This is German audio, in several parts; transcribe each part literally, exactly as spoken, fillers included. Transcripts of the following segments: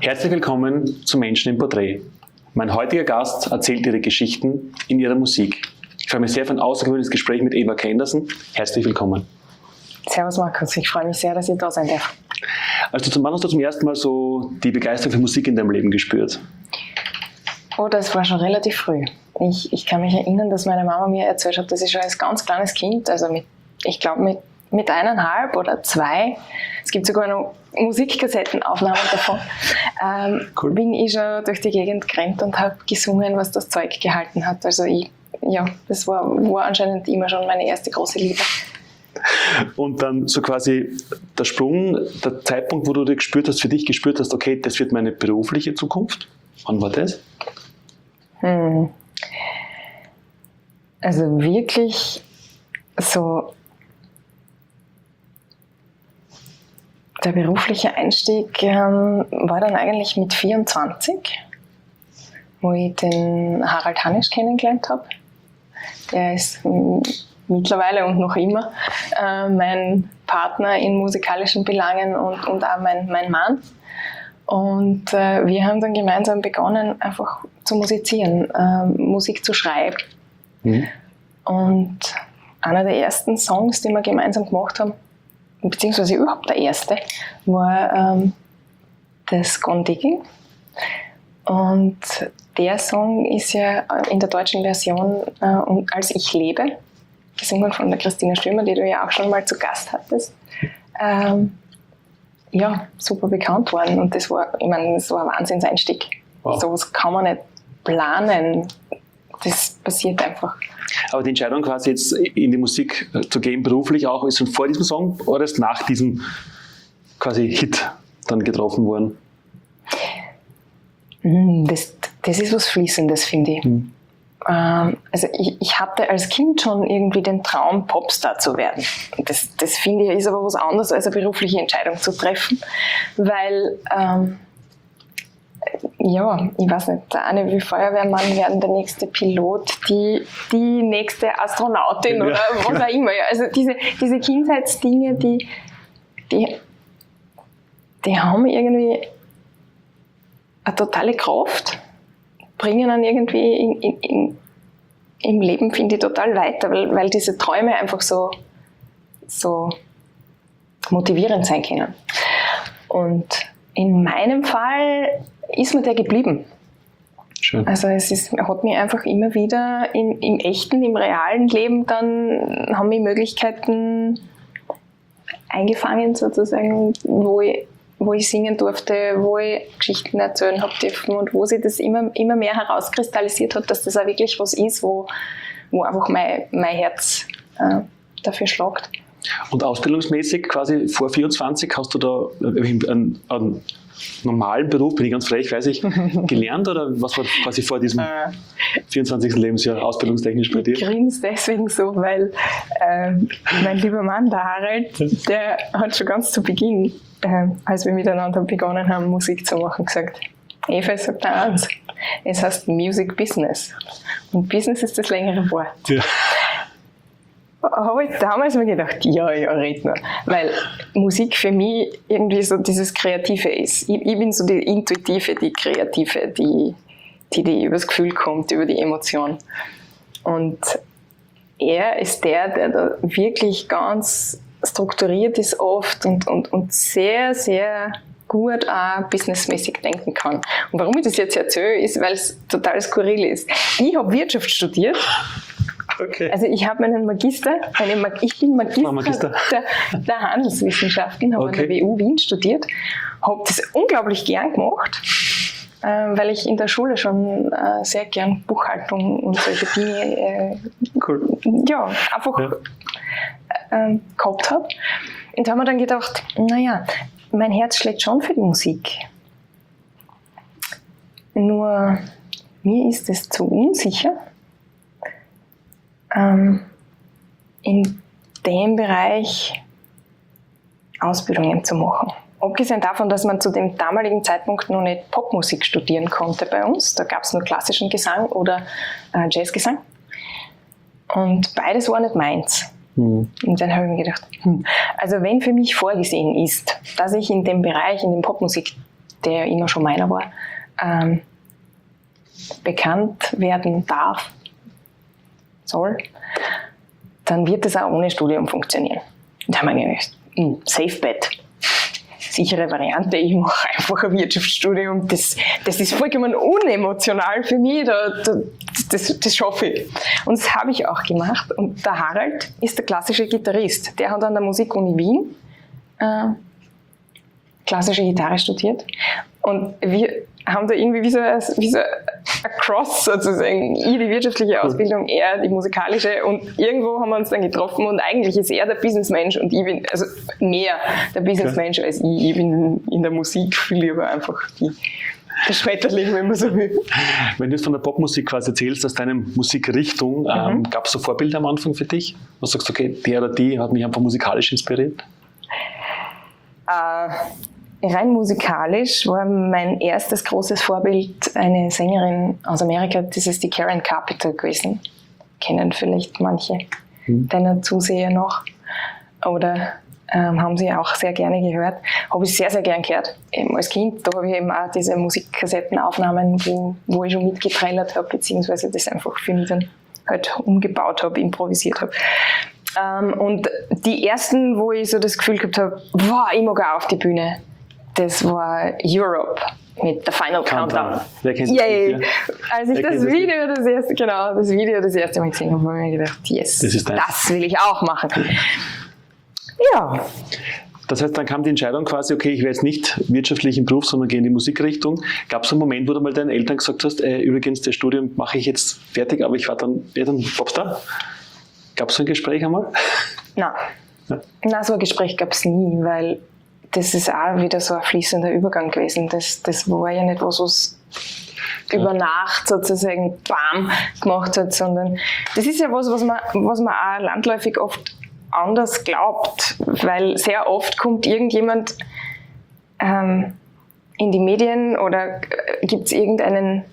Herzlich willkommen zu Menschen im Porträt. Mein heutiger Gast erzählt ihre Geschichten in ihrer Musik. Ich freue mich sehr auf ein außergewöhnliches Gespräch mit Eva Kendersen. Herzlich willkommen. Servus Markus, ich freue mich sehr, dass ich da sein darf. Also wann hast du zum ersten Mal so die Begeisterung für Musik in deinem Leben gespürt? Oh, das war schon relativ früh. Ich, ich kann mich erinnern, dass meine Mama mir erzählt hat, dass ich schon als ganz kleines Kind, also mit, ich glaube mit, mit eineinhalb oder zwei, es gibt sogar noch Musikkassettenaufnahmen davon, ähm, cool. bin ich schon durch die Gegend gerannt und habe gesungen, was das Zeug gehalten hat. Also ich, ja, das war, war anscheinend immer schon meine erste große Liebe. Und dann so quasi der Sprung, der Zeitpunkt, wo du dir gespürt hast, für dich gespürt hast, okay, das wird meine berufliche Zukunft. Wann war das? Hm. Also wirklich so der berufliche Einstieg ähm, war dann eigentlich mit vierundzwanzig, wo ich den Harald Hanisch kennengelernt habe. Der ist m- mittlerweile und noch immer äh, mein Partner in musikalischen Belangen und, und auch mein, mein Mann. Und äh, wir haben dann gemeinsam begonnen, einfach zu musizieren, äh, Musik zu schreiben. Mhm. Und einer der ersten Songs, die wir gemeinsam gemacht haben, beziehungsweise überhaupt der erste, war ähm, das Gone Digging. Und der Song ist ja in der deutschen Version äh, Als ich lebe, gesungen von der Christina Stürmer, die du ja auch schon mal zu Gast hattest. Ähm, ja, super bekannt worden. Und das war, ich meine, das war ein Wahnsinnseinstieg. Wow. So was kann man nicht planen. Das passiert einfach. Aber die Entscheidung quasi jetzt in die Musik zu gehen, beruflich auch, ist schon vor diesem Song oder ist nach diesem quasi Hit dann getroffen worden? Das, das ist was Fließendes, finde ich. Hm. Ähm, also ich, ich hatte als Kind schon irgendwie den Traum, Popstar zu werden. Das, das finde ich ist aber was anderes, als eine berufliche Entscheidung zu treffen, weil ähm, ja, ich weiß nicht, der eine will Feuerwehrmann werden, der nächste Pilot, die, die nächste Astronautin ja. oder was auch immer. Also diese, diese Kindheitsdinge, die, die, die haben irgendwie eine totale Kraft, bringen dann irgendwie in, in, in, im Leben, finde ich, total weiter, weil, weil diese Träume einfach so, so motivierend sein können. Und in meinem Fall ist mir der geblieben. Schön. Also es ist, hat mir einfach immer wieder in, im echten, im realen Leben dann, haben mich Möglichkeiten eingefangen sozusagen, wo ich, wo ich singen durfte, wo ich Geschichten erzählen habe dürfen und wo sich das immer, immer mehr herauskristallisiert hat, dass das auch wirklich was ist, wo, wo einfach mein, mein Herz äh, dafür schlägt. Und ausbildungsmäßig quasi vor vierundzwanzig hast du da einen, einen normalen Beruf, bin ich ganz frech, weiß ich, gelernt oder was war quasi vor diesem vierundzwanzigsten Lebensjahr ausbildungstechnisch bei dir? Ich grinse deswegen so, weil äh, mein lieber Mann, der Harald, der hat schon ganz zu Beginn, äh, als wir miteinander begonnen haben, Musik zu machen, gesagt, Eva, sagt er eins, es heißt Music Business. Und Business ist das längere Wort. Ja. Habe ich damals mir gedacht, ja, ja, red nur. Weil Musik für mich irgendwie so dieses Kreative ist. Ich, ich bin so die Intuitive, die Kreative, die, die, die über das Gefühl kommt, über die Emotion. Und er ist der, der da wirklich ganz strukturiert ist oft und, und, und sehr, sehr gut auch businessmäßig denken kann. Und warum ich das jetzt erzähle, ist, weil es total skurril ist. Ich habe Wirtschaft studiert. Okay. Also ich habe meinen Magister, eine Mag- ich bin Magister, Magister. Der, der Handelswissenschaften, habe okay. an der W U Wien studiert, habe das unglaublich gern gemacht, äh, weil ich in der Schule schon äh, sehr gern Buchhaltung und solche Dinge äh, cool. ja, einfach ja. Äh, gehabt habe. Und da haben wir dann gedacht, naja, mein Herz schlägt schon für die Musik. Nur mir ist es zu unsicher, in dem Bereich Ausbildungen zu machen. Abgesehen davon, dass man zu dem damaligen Zeitpunkt noch nicht Popmusik studieren konnte bei uns, da gab es nur klassischen Gesang oder äh, Jazzgesang. Und beides war nicht meins. Mhm. Und dann habe ich mir gedacht, hm, also wenn für mich vorgesehen ist, dass ich in dem Bereich, in dem Popmusik der ja immer schon meiner war, ähm, bekannt werden darf, soll, dann wird das auch ohne Studium funktionieren. Da haben wir gedacht, hm, Safe Bet. Sichere Variante, ich mache einfach ein Wirtschaftsstudium, das, das ist vollkommen unemotional für mich, da, da, das, das schaffe ich. Und das habe ich auch gemacht. Und der Harald ist der klassische Gitarrist, der hat an der Musikuni Wien äh, klassische Gitarre studiert. Und wir haben da irgendwie wie so, ein, wie so ein Cross sozusagen. Ich die wirtschaftliche Ausbildung, er die musikalische, und irgendwo haben wir uns dann getroffen und eigentlich ist er der Businessmensch und ich bin, also mehr der Businessmensch als ich. Ich bin in der Musik viel lieber einfach die, der Schmetterling, wenn man so will. Wenn du jetzt von der Popmusik quasi erzählst, aus deiner Musikrichtung, ähm, Mhm. gab es so Vorbilder am Anfang für dich? Du sagst, okay, der oder die hat mich einfach musikalisch inspiriert? Äh, Rein musikalisch war mein erstes großes Vorbild eine Sängerin aus Amerika, das ist die Karen Carpenter gewesen. Kennen vielleicht manche Mhm. deiner Zuseher noch. Oder ähm, haben sie auch sehr gerne gehört. Habe ich sehr, sehr gern gehört. Eben als Kind, da habe ich eben auch diese Musikkassettenaufnahmen, wo, wo ich schon mitgetrailert habe, beziehungsweise das einfach für mich dann halt umgebaut habe, improvisiert habe. Ähm, und die ersten, wo ich so das Gefühl gehabt habe, wow, ich mag auch auf die Bühne, das war Europe mit The Final Countdown. Wer kennt das Yay! nicht, ja? Als ich Wer das kennt das Video das erste, genau, das Video das erste Mal gesehen habe, habe ich mir gedacht, yes, Das ist deins. das will ich auch machen. Ja. Das heißt, dann kam die Entscheidung quasi, okay, ich werde jetzt nicht wirtschaftlich im Beruf, sondern gehe in die Musikrichtung. Gab es einen Moment, wo du mal deinen Eltern gesagt hast, äh, übrigens, das Studium mache ich jetzt fertig, aber ich war dann, ja, dann Popstar? Gab es so ein Gespräch einmal? Nein. Ja. Nein, so ein Gespräch gab es nie, weil das ist auch wieder so ein fließender Übergang gewesen. Das, das war ja nicht was, was Ja. über Nacht sozusagen bam gemacht hat, sondern das ist ja was, was man, was man auch landläufig oft anders glaubt, weil sehr oft kommt irgendjemand ähm, in die Medien oder gibt es irgendeinen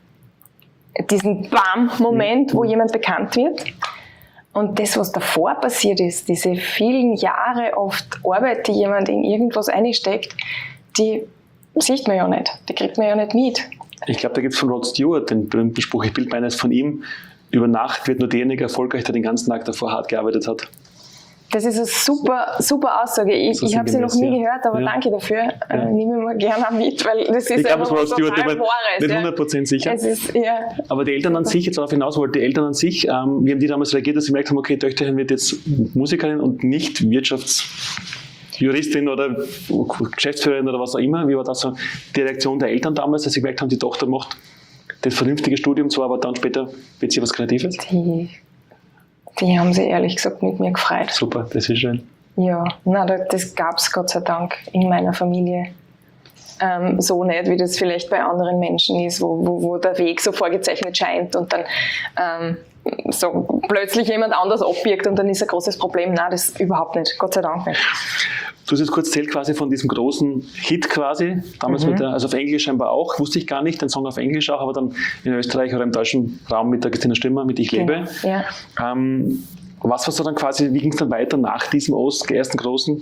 diesen Bam-Moment, wo jemand bekannt wird. Und das, was davor passiert ist, diese vielen Jahre oft Arbeit, die jemand in irgendwas einsteckt, die sieht man ja nicht, die kriegt man ja nicht mit. Ich glaube, da gibt es von Rod Stewart den berühmten Spruch, ich bilde meines von ihm, über Nacht wird nur derjenige erfolgreich, der den ganzen Tag davor hart gearbeitet hat. Das ist eine super, super Aussage. Ich, So ich habe sie noch sinngemäß, nie ja. gehört, aber Ja. danke dafür. Ja. Äh, nehme ich mal gerne auch mit, weil das ist Ich glaube, es einfach war was Rod Stewart, total aber Wahres. nicht ja. hundert Prozent sicher. Es ist, ja. Aber die Eltern an sich, jetzt darauf hinaus wollte, die Eltern an sich, ähm, wie haben die damals reagiert, dass sie gemerkt haben, okay, Töchterchen wird jetzt Musikerin und nicht Wirtschaftsjuristin oder Geschäftsführerin oder was auch immer. Wie war das so die Reaktion der Eltern damals, dass sie gemerkt haben, die Tochter macht das vernünftige Studium zwar, aber dann später wird sie was Kreatives? Die, die haben sich ehrlich gesagt mit mir gefreut. Super, das ist schön. Ja, na, das gab es Gott sei Dank in meiner Familie. Ähm, so nicht, wie das vielleicht bei anderen Menschen ist, wo, wo, wo der Weg so vorgezeichnet scheint und dann ähm, so plötzlich jemand anders abbiegt und dann ist ein großes Problem. Nein, das überhaupt nicht. Gott sei Dank nicht. Du hast jetzt kurz erzählt quasi von diesem großen Hit quasi, damals Mhm. mit der, also auf Englisch scheinbar auch, wusste ich gar nicht, den Song auf Englisch auch, aber dann in Österreich oder im deutschen Raum mit der Christina Stürmer, mit Ich lebe. Ja. Ähm, was war so dann quasi, wie ging es dann weiter nach diesem Ost, ersten großen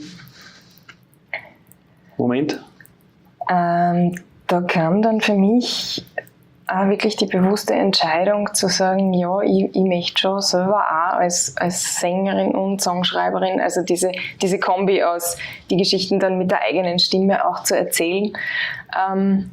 Moment? Ähm, da kam dann für mich auch wirklich die bewusste Entscheidung zu sagen, ja, ich, ich möchte schon selber auch als, als Sängerin und Songschreiberin, also diese, diese Kombi aus die Geschichten dann mit der eigenen Stimme auch zu erzählen. Ähm,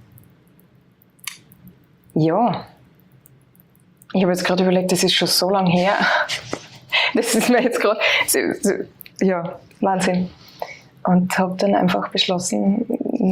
ja, ich habe jetzt gerade überlegt, das ist schon so lange her. Das ist mir jetzt gerade, so, so, ja, Wahnsinn. Und habe dann einfach beschlossen,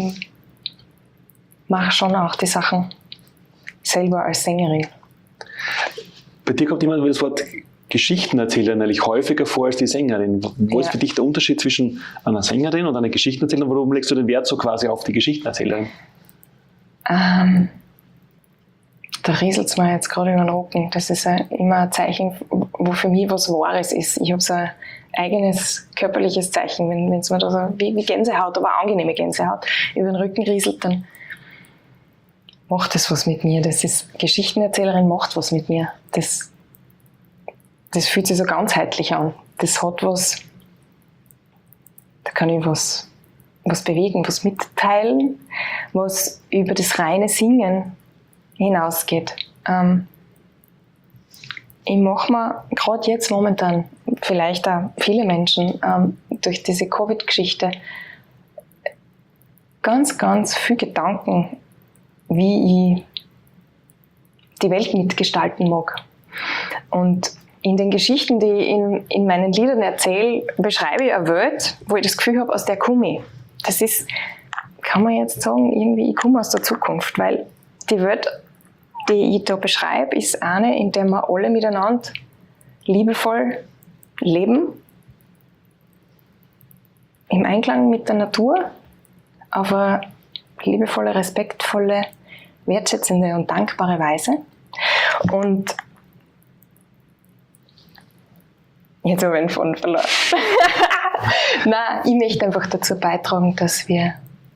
mache schon auch die Sachen selber als Sängerin. Bei dir kommt immer das Wort Geschichtenerzählerin eigentlich häufiger vor als die Sängerin. Wo Ja. ist für dich der Unterschied zwischen einer Sängerin und einer Geschichtenerzählerin? Warum legst du den Wert so quasi auf die Geschichtenerzählerin? Ähm, da rieselt es mir jetzt gerade über den Rücken. Das ist ein, immer ein Zeichen, wo für mich was Wahres ist. Ich habe so ein eigenes körperliches Zeichen. Wenn es mir da so wie, wie Gänsehaut, aber angenehme Gänsehaut über den Rücken rieselt, dann macht das was mit mir. Das ist, Geschichtenerzählerin macht was mit mir. Das, das fühlt sich so ganzheitlich an. Das hat was, da kann ich was was bewegen, was mitteilen, was über das reine Singen hinausgeht. Ähm, ich mache mir gerade jetzt momentan, vielleicht auch viele Menschen, ähm, durch diese Covid-Geschichte ganz, ganz viel Gedanken, wie ich die Welt mitgestalten mag. Und in den Geschichten, die ich in, in meinen Liedern erzähle, beschreibe ich eine Welt, wo ich das Gefühl habe, aus der komme ich. Das ist, kann man jetzt sagen, irgendwie, ich komme aus der Zukunft, weil die Welt, die ich da beschreibe, ist eine, in der wir alle miteinander liebevoll leben, im Einklang mit der Natur, auf eine liebevolle, respektvolle, wertschätzende und dankbare Weise. Und jetzt habe ich einen Faden verloren. Nein, ich möchte einfach dazu beitragen, dass wir,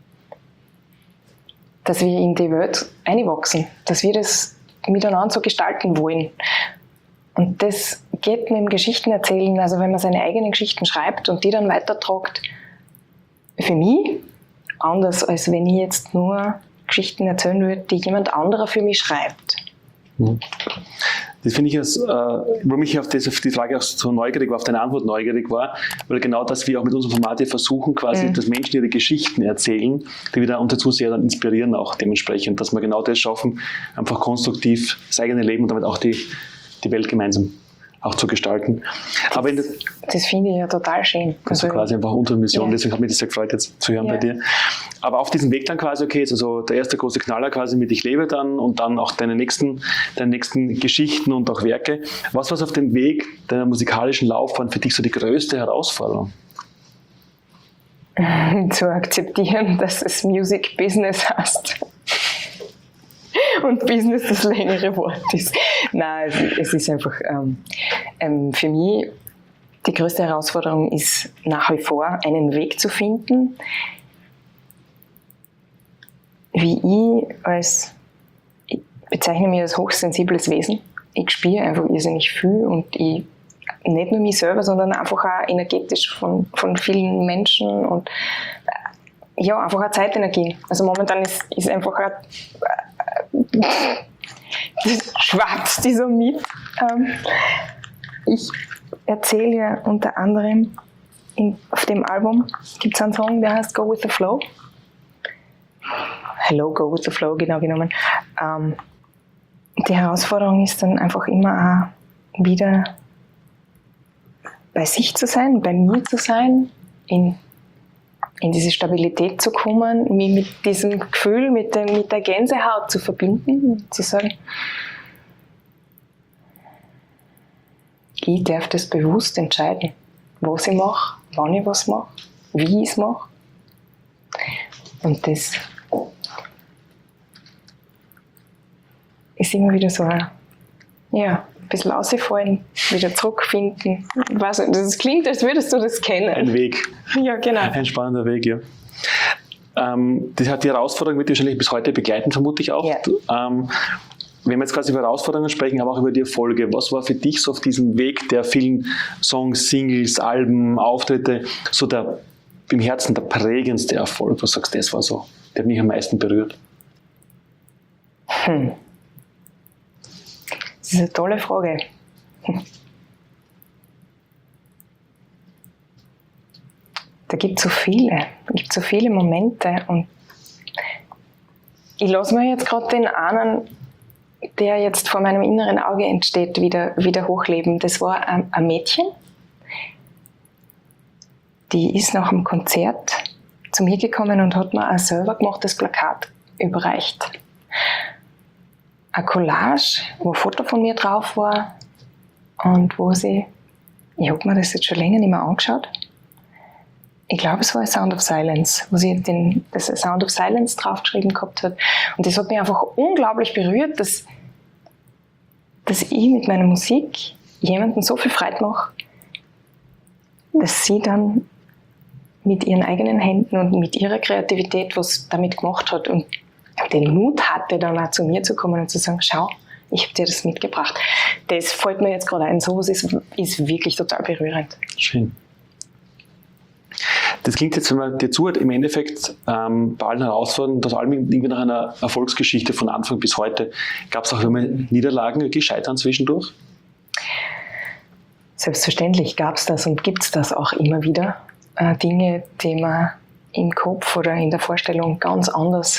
dass wir in die Welt einwachsen, dass wir das miteinander so gestalten wollen. Und das geht mit dem Geschichtenerzählen, also wenn man seine eigenen Geschichten schreibt und die dann weitertragt, für mich anders, als wenn ich jetzt nur Geschichten erzählen würde, die jemand anderer für mich schreibt. Das finde ich, als, äh, warum ich auf, das, auf die Frage auch so neugierig war, auf deine Antwort neugierig war, weil genau das wir auch mit unserem Format hier versuchen, quasi, mhm. dass Menschen ihre Geschichten erzählen, die wieder unsere Zuseher dann inspirieren auch dementsprechend, dass wir genau das schaffen, einfach konstruktiv das eigene Leben und damit auch die, die Welt gemeinsam auch zu gestalten. Das, Aber das, das finde ich ja total schön. Das ist quasi einfach unsere Mission, ja. Deswegen hat mich das sehr gefreut, jetzt zu hören ja. bei dir. Aber auf diesem Weg dann quasi, okay, jetzt also der erste große Knaller quasi mit Ich lebe dann und dann auch deine nächsten, deine nächsten Geschichten und auch Werke. Was war auf dem Weg deiner musikalischen Laufbahn für dich so die größte Herausforderung? Zu akzeptieren, dass es Music Business heißt. Und Business das längere Wort ist. Nein, es, es ist einfach, ähm, ähm, für mich die größte Herausforderung ist nach wie vor, einen Weg zu finden, wie ich als, ich bezeichne mich als hochsensibles Wesen. Ich spüre einfach irrsinnig viel und ich, nicht nur mich selber, sondern einfach auch energetisch von, von vielen Menschen und ja, einfach auch Zeitenergien. Also momentan ist, ist einfach auch das schwappt die so mit. Ähm, ich erzähle ja unter anderem in, auf dem Album gibt es einen Song, der heißt Go with the Flow. Hello, Go with the Flow, genau genommen. Ähm, die Herausforderung ist dann einfach immer auch wieder bei sich zu sein, bei mir zu sein, in in diese Stabilität zu kommen, mich mit diesem Gefühl, mit, dem, mit der Gänsehaut zu verbinden, zu sagen, ich darf das bewusst entscheiden, was ich mache, wann ich was mache, wie ich es mache. Und das ist immer wieder so ein, ja, ein bisschen rausfallen, wieder zurückfinden. Weiß nicht, das klingt, als würdest du das kennen. Ein Weg. Ja, genau. Ein spannender Weg, ja. Ähm, das hat die Herausforderung wird wahrscheinlich bis heute begleiten, vermute ich auch. Ja. Ähm, wenn wir jetzt quasi über Herausforderungen sprechen, aber auch über die Erfolge, was war für dich so auf diesem Weg der vielen Songs, Singles, Alben, Auftritte, so der im Herzen der prägendste Erfolg? Was sagst du, das war so, der hat mich am meisten berührt? Hm. Das ist eine tolle Frage. Da gibt es so viele, gibt so viele Momente und ich lasse mir jetzt gerade den einen, der jetzt vor meinem inneren Auge entsteht, wieder, wieder hochleben. Das war ein, ein Mädchen, die ist nach dem Konzert zu mir gekommen und hat mir ein selber gemachtes Plakat überreicht. Ein Collage, wo ein Foto von mir drauf war und wo sie, ich habe mir das jetzt schon länger nicht mehr angeschaut, ich glaube, es war ein Sound of Silence, wo sie den, das Sound of Silence draufgeschrieben gehabt hat. Und das hat mich einfach unglaublich berührt, dass, dass ich mit meiner Musik jemandem so viel Freude mache, dass sie dann mit ihren eigenen Händen und mit ihrer Kreativität was damit gemacht hat und den Mut hatte, dann auch zu mir zu kommen und zu sagen, schau, ich habe dir das mitgebracht. Das fällt mir jetzt gerade ein. Sowas ist, ist wirklich total berührend. Schön. Das klingt jetzt, wenn man dir zuhört, im Endeffekt ähm, bei allen Herausforderungen, das allem irgendwie nach einer Erfolgsgeschichte von Anfang bis heute. Gab es auch immer Niederlagen, wirklich Scheitern zwischendurch? Selbstverständlich gab es das und gibt es das auch immer wieder. Äh, Dinge, die man im Kopf oder in der Vorstellung ganz anders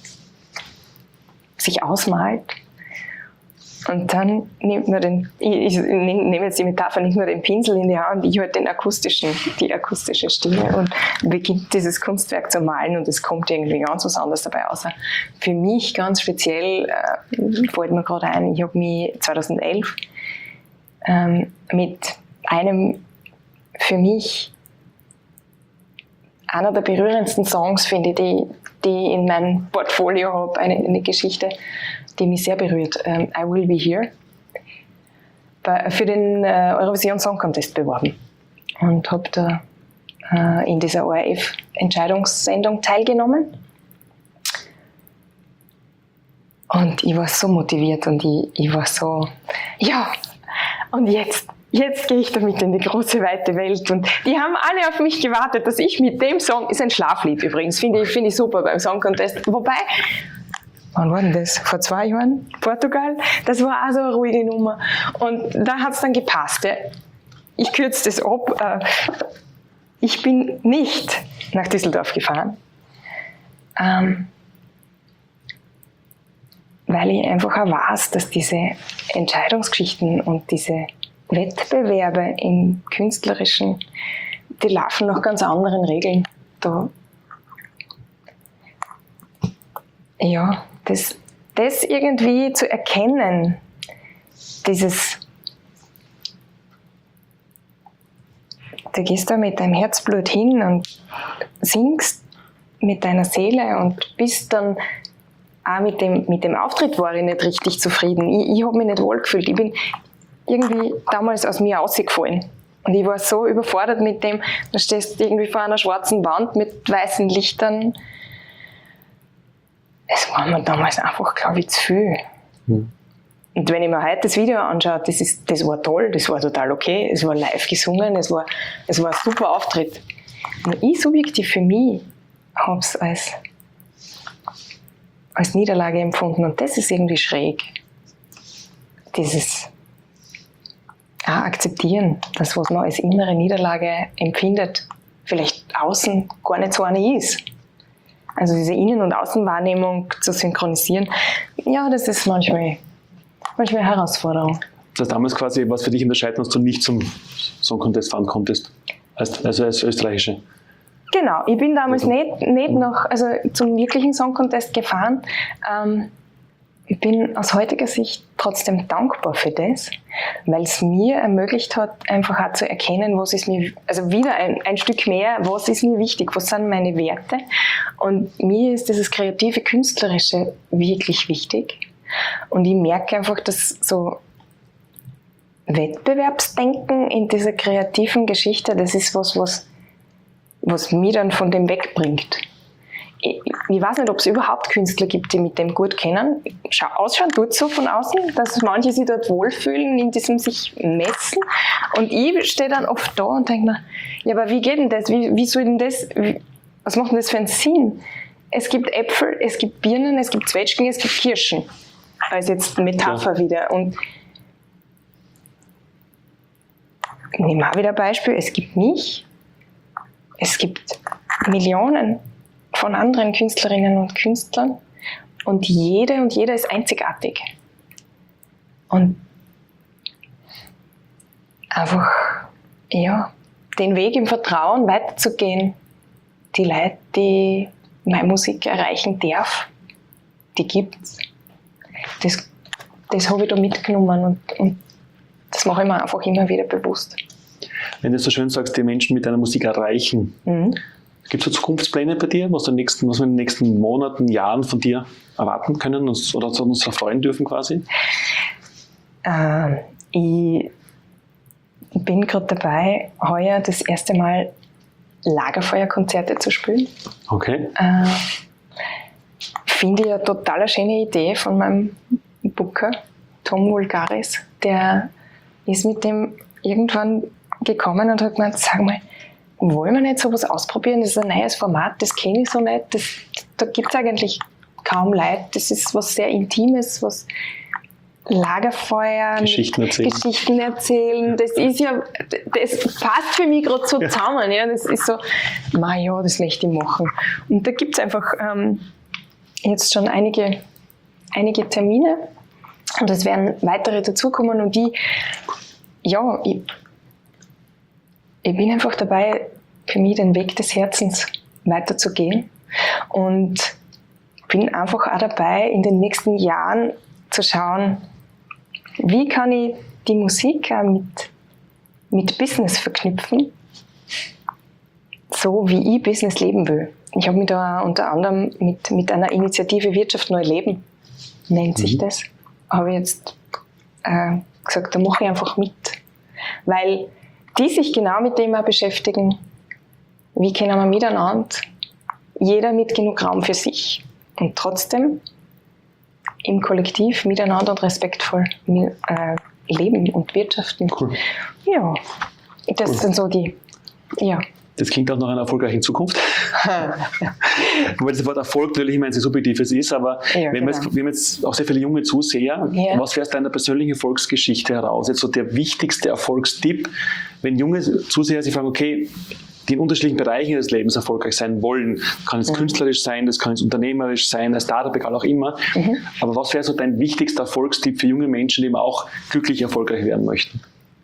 sich ausmalt. Und dann nimmt man den, ich, ich nehme jetzt die Metapher, nicht nur den Pinsel in die Hand, ich halt den akustischen, die akustische Stimme und beginnt dieses Kunstwerk zu malen und es kommt irgendwie ganz was anderes dabei raus. Für mich ganz speziell äh, fällt mir gerade ein, ich habe mich zweitausendelf ähm, mit einem für mich einer der berührendsten Songs, finde ich, die, die ich in meinem Portfolio habe, eine, eine Geschichte, die mich sehr berührt. Um, I Will Be Here, bei, für den äh, Eurovision Song Contest beworben und habe da äh, in dieser O R F-Entscheidungssendung teilgenommen. Und ich war so motiviert und ich, ich war so, ja, und jetzt, jetzt gehe ich damit in die große, weite Welt. Und die haben alle auf mich gewartet, dass ich mit dem Song, ist ein Schlaflied übrigens, finde ich, finde ich super beim Song Contest. Wobei, wann war denn das? Vor zwei Jahren? Portugal? Das war auch so eine ruhige Nummer. Und da hat es dann gepasst. Ja. Ich kürze das ab. Ich bin nicht nach Düsseldorf gefahren, ähm, weil ich einfach auch weiß, dass diese Entscheidungsgeschichten und diese Wettbewerbe im Künstlerischen, die laufen nach ganz anderen Regeln. Da, ja, das, das irgendwie zu erkennen, dieses, du gehst da mit deinem Herzblut hin und singst mit deiner Seele und bist dann auch mit dem, mit dem Auftritt war ich nicht richtig zufrieden. Ich, ich habe mich nicht wohl gefühlt. Ich bin irgendwie damals aus mir rausgefallen. Und ich war so überfordert mit dem, da stehst du irgendwie vor einer schwarzen Wand mit weißen Lichtern. Es war mir damals einfach, glaube ich, zu viel. Mhm. Und wenn ich mir heute das Video anschaue, das, ist, das war toll, das war total okay, es war live gesungen, es war, es war ein super Auftritt. Und ich subjektiv für mich habe es als, als Niederlage empfunden und das ist irgendwie schräg. Dieses auch akzeptieren, dass was man als innere Niederlage empfindet, vielleicht außen gar nicht so eine ist. Also diese Innen- und Außenwahrnehmung zu synchronisieren, ja, das ist manchmal, manchmal eine Herausforderung. Das heißt, damals quasi, was für dich unterscheidet, dass du nicht zum Song Contest fahren konntest, als, also als Österreichische? Genau, ich bin damals also, nicht, nicht noch also zum wirklichen Song Contest gefahren. Ähm, ich bin aus heutiger Sicht trotzdem dankbar für das, weil es mir ermöglicht hat, einfach auch zu erkennen, was ist mir, also wieder ein, ein Stück mehr, was ist mir wichtig, was sind meine Werte. Und mir ist dieses kreative, künstlerische wirklich wichtig. Und ich merke einfach, dass so Wettbewerbsdenken in dieser kreativen Geschichte, das ist was, was, was mich dann von dem wegbringt. Ich, ich weiß nicht, ob es überhaupt Künstler gibt, die mit dem gut kennen. Schau, ausschauen tut so von außen, dass manche sich dort wohlfühlen, in diesem sich messen. Und ich stehe dann oft da und denke mir, ja, aber wie geht denn das? Wie, wie soll denn das, wie, was macht denn das für einen Sinn? Es gibt Äpfel, es gibt Birnen, es gibt Zwetschgen, es gibt Kirschen. Als jetzt Metapher ja. wieder. Und ich nehme auch wieder ein Beispiel, es gibt mich, es gibt Millionen von anderen Künstlerinnen und Künstlern und jede und jeder ist einzigartig. Und einfach, ja, den Weg im Vertrauen weiterzugehen, die Leute, die meine Musik erreichen darf, die gibt's. Das, das habe ich da mitgenommen und, und das mache ich mir einfach immer wieder bewusst. Wenn du so schön sagst, die Menschen mit deiner Musik erreichen, mhm. gibt es so Zukunftspläne bei dir, was, nächsten, was wir in den nächsten Monaten, Jahren von dir erwarten können uns, oder uns erfreuen dürfen quasi? Ähm, ich bin gerade dabei, heuer das erste Mal Lagerfeuerkonzerte zu spielen. Okay. Äh, Finde ich eine total schöne Idee von meinem Booker, Tom Vulgaris. Der ist mit dem irgendwann gekommen und hat gemeint, sag mal, wollen wir nicht sowas ausprobieren? Das ist ein neues Format, das kenne ich so nicht. Das, da gibt es eigentlich kaum Leute. Das ist was sehr Intimes, was Lagerfeuer, Geschichten erzählen. Geschichten erzählen. Das ist ja, das passt für mich gerade so zusammen. Ja. Das ist so, na ja, das möchte ich machen. Und da gibt es einfach ähm, jetzt schon einige, einige Termine und es werden weitere dazukommen und die, ja, ich, ich bin einfach dabei, für mich den Weg des Herzens weiterzugehen und bin einfach auch dabei, in den nächsten Jahren zu schauen, wie kann ich die Musik auch mit, mit Business verknüpfen, so wie ich Business leben will. Ich habe mich da unter anderem mit, mit einer Initiative Wirtschaft neu leben, nennt sich mhm. das, habe ich jetzt äh, gesagt, da mache ich einfach mit. Weil die sich genau mit dem auch beschäftigen, wie können wir miteinander, jeder mit genug Raum für sich und trotzdem im Kollektiv miteinander und respektvoll äh, leben und wirtschaften. Cool. Ja, das cool. sind so die, ja. Das klingt auch nach einer erfolgreichen Zukunft. Wobei das Wort Erfolg natürlich immer ein sehr subjektives ist, aber ja, wenn, genau. wir jetzt, wir haben jetzt auch sehr viele junge Zuseher, ja. was wäre aus deiner persönlichen Erfolgsgeschichte heraus? Jetzt so der wichtigste Erfolgstipp, wenn junge Zuseher sich fragen, okay, die in unterschiedlichen Bereichen des Lebens erfolgreich sein wollen. Kann es mhm. künstlerisch sein, das kann es unternehmerisch sein, als Startup, egal auch immer. Mhm. Aber was wäre so dein wichtigster Erfolgstipp für junge Menschen, die eben auch glücklich erfolgreich werden möchten?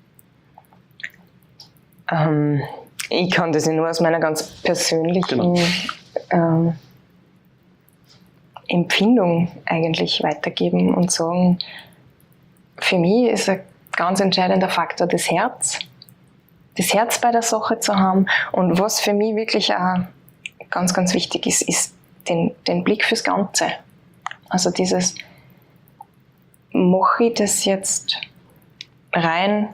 Ähm, ich kann das ja nur aus meiner ganz persönlichen genau. ähm, Empfindung eigentlich weitergeben und sagen, für mich ist ein ganz entscheidender Faktor das Herz. Das Herz bei der Sache zu haben. Und was für mich wirklich auch ganz, ganz wichtig ist, ist den, den Blick fürs Ganze. Also dieses, mache ich das jetzt rein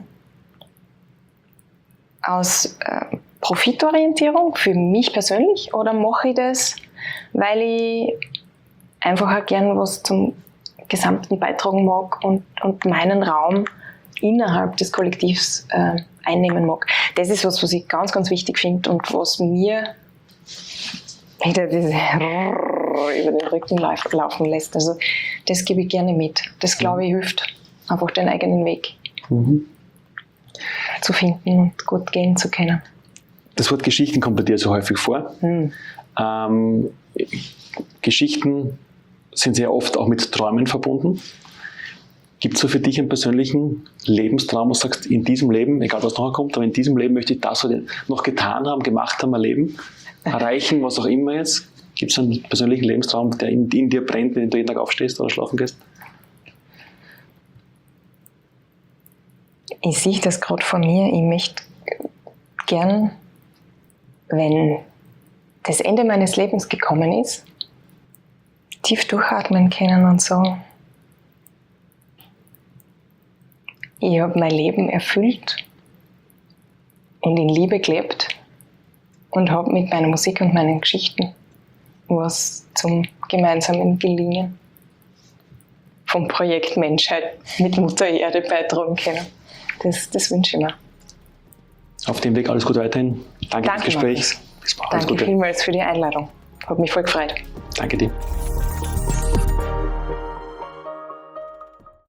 aus äh, Profitorientierung für mich persönlich oder mache ich das, weil ich einfach auch gern was zum Gesamten beitragen mag und, und meinen Raum innerhalb des Kollektivs äh, einnehmen mag. Das ist was, was ich ganz, ganz wichtig finde und was mir wieder diese über den Rücken laufen lässt. Also das gebe ich gerne mit. Das, glaube ich, hilft, einfach den eigenen Weg mhm. zu finden und gut gehen zu können. Das Wort Geschichten kommt bei dir so häufig vor. Mhm. Ähm, Geschichten sind sehr oft auch mit Träumen verbunden. Gibt es so für dich einen persönlichen Lebenstraum, wo du sagst, in diesem Leben, egal was nachher kommt, aber in diesem Leben möchte ich das, was ich noch getan haben, gemacht haben, erleben, erreichen, was auch immer jetzt? Gibt es einen persönlichen Lebenstraum, der in, in dir brennt, wenn du jeden Tag aufstehst oder schlafen gehst? Ich sehe das gerade von mir. Ich möchte gern, wenn das Ende meines Lebens gekommen ist, tief durchatmen können und sagen, ich habe mein Leben erfüllt und in Liebe gelebt und habe mit meiner Musik und meinen Geschichten was zum gemeinsamen Gelingen vom Projekt Menschheit mit Mutter Erde beitragen können. Das, das wünsche ich mir. Auf dem Weg alles Gute weiterhin. Danke, Danke fürs Gespräch. Danke vielmals für die Einladung. Hat mich voll gefreut. Danke dir.